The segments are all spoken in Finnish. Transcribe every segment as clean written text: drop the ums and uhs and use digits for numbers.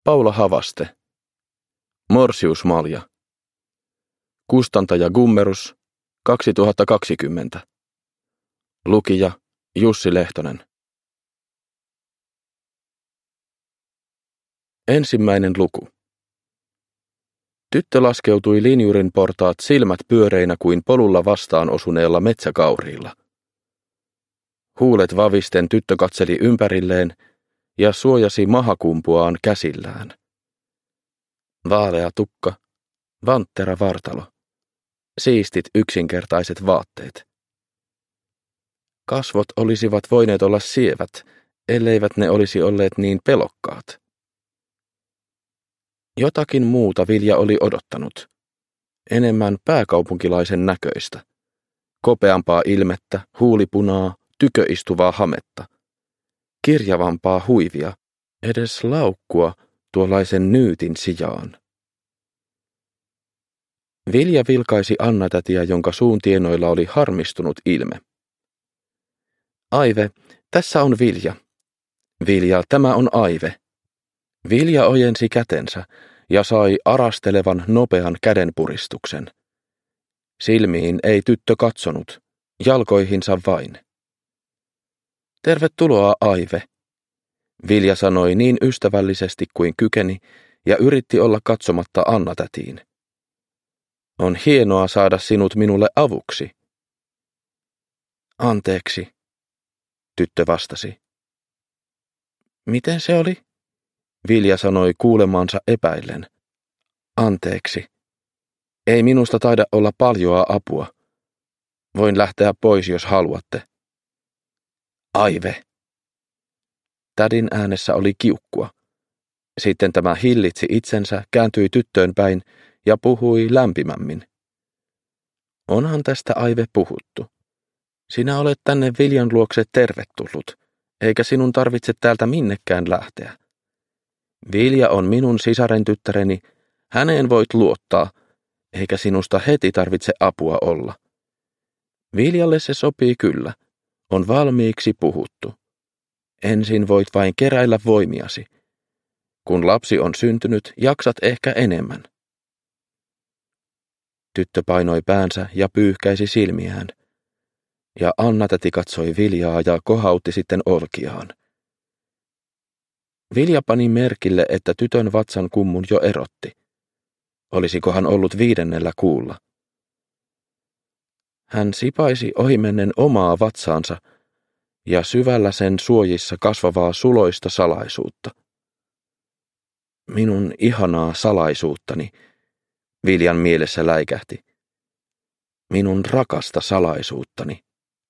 Paula Havaste. Morsiusmalja. Kustantaja Gummerus, 2020. Lukija Jussi Lehtonen. Ensimmäinen luku. Tyttö laskeutui linjurin portaat silmät pyöreinä kuin polulla vastaan osuneella metsäkauriilla. Huulet vavisten tyttö katseli ympärilleen ja suojasi mahakumpuaan käsillään. Vaalea tukka, vanttera vartalo, siistit yksinkertaiset vaatteet. Kasvot olisivat voineet olla sievät, elleivät ne olisi olleet niin pelokkaat. Jotakin muuta Vilja oli odottanut. Enemmän pääkaupunkilaisen näköistä. Kopeampaa ilmettä, huulipunaa, tyköistuvaa hametta. Kirjavampaa huivia, edes laukkua tuollaisen nyytin sijaan. Vilja vilkaisi Anna-tätiä, jonka suun tienoilla oli harmistunut ilme. Aive, tässä on Vilja. Vilja, tämä on Aive. Vilja ojensi kätensä ja sai arastelevan nopean kädenpuristuksen. Silmiin ei tyttö katsonut, jalkoihinsa vain. Tervetuloa, Aive. Vilja sanoi niin ystävällisesti kuin kykeni ja yritti olla katsomatta Anna-tätiin. On hienoa saada sinut minulle avuksi. Anteeksi, tyttö vastasi. Miten se oli? Vilja sanoi kuulemaansa epäillen. Anteeksi. Ei minusta taida olla paljoa apua. Voin lähteä pois, jos haluatte. Aive. Tädin äänessä oli kiukkua. Sitten tämä hillitsi itsensä, kääntyi tyttöön päin ja puhui lämpimämmin. Onhan tästä Aive puhuttu. Sinä olet tänne Viljan luokse tervetullut, eikä sinun tarvitse täältä minnekään lähteä. Vilja on minun sisaren tyttäreni, häneen voit luottaa, eikä sinusta heti tarvitse apua olla. Viljalle se sopii kyllä, on valmiiksi puhuttu. Ensin voit vain keräillä voimiasi. Kun lapsi on syntynyt, jaksat ehkä enemmän. Tyttö painoi päänsä ja pyyhkäisi silmiään. Ja Anna-täti katsoi Viljaa ja kohautti sitten olkiaan. Vilja pani merkille, että tytön vatsan kummun jo erotti. Olisikohan ollut 5. kuulla. Hän sipaisi ohimennen omaa vatsaansa ja syvällä sen suojissa kasvavaa suloista salaisuutta. Minun ihanaa salaisuuttani, Viljan mielessä läikähti. Minun rakasta salaisuuttani.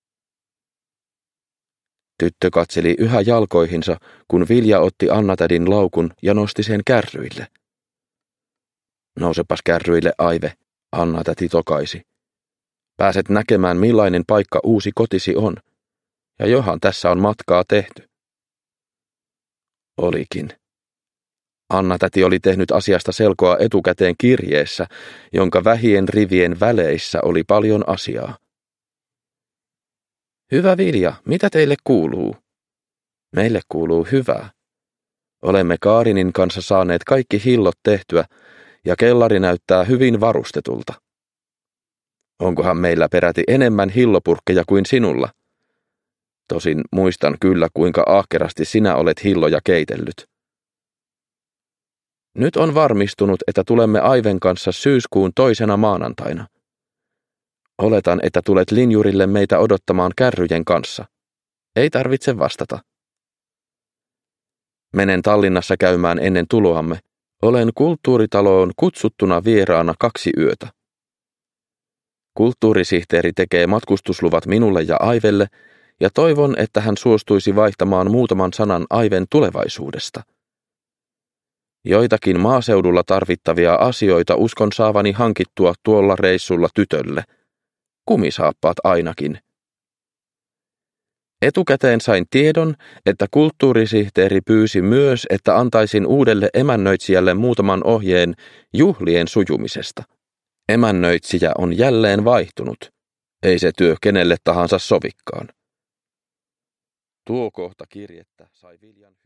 Tyttö katseli yhä jalkoihinsa, kun Vilja otti Anna-tädin laukun ja nosti sen kärryille. Nousepas kärryille, Aive, Anna-täti tokaisi. Pääset näkemään, millainen paikka uusi kotisi on, ja johan tässä on matkaa tehty. Olikin. Anna-täti oli tehnyt asiasta selkoa etukäteen kirjeessä, jonka vähien rivien väleissä oli paljon asiaa. Hyvä Vilja, mitä teille kuuluu? Meille kuuluu hyvää. Olemme Kaarinin kanssa saaneet kaikki hillot tehtyä, ja kellari näyttää hyvin varustetulta. Onkohan meillä peräti enemmän hillopurkkeja kuin sinulla? Tosin muistan kyllä, kuinka ahkerasti sinä olet hilloja keitellyt. Nyt on varmistunut, että tulemme Aiven kanssa syyskuun 2. maanantaina. Oletan, että tulet linjurille meitä odottamaan kärryjen kanssa. Ei tarvitse vastata. Menen Tallinnassa käymään ennen tuloamme. Olen kulttuuritaloon kutsuttuna vieraana 2 yötä. Kulttuurisihteeri tekee matkustusluvat minulle ja Aivelle, ja toivon, että hän suostuisi vaihtamaan muutaman sanan Aiven tulevaisuudesta. Joitakin maaseudulla tarvittavia asioita uskon saavani hankittua tuolla reissulla tytölle. Kumisaappaat ainakin. Etukäteen sain tiedon, että kulttuurisihteeri pyysi myös, että antaisin uudelle emännöitsijälle muutaman ohjeen juhlien sujumisesta. Emännöitsijä on jälleen vaihtunut. Ei se työ kenelle tahansa sovikkaan. Tuo kohta kirjettä sai Viljan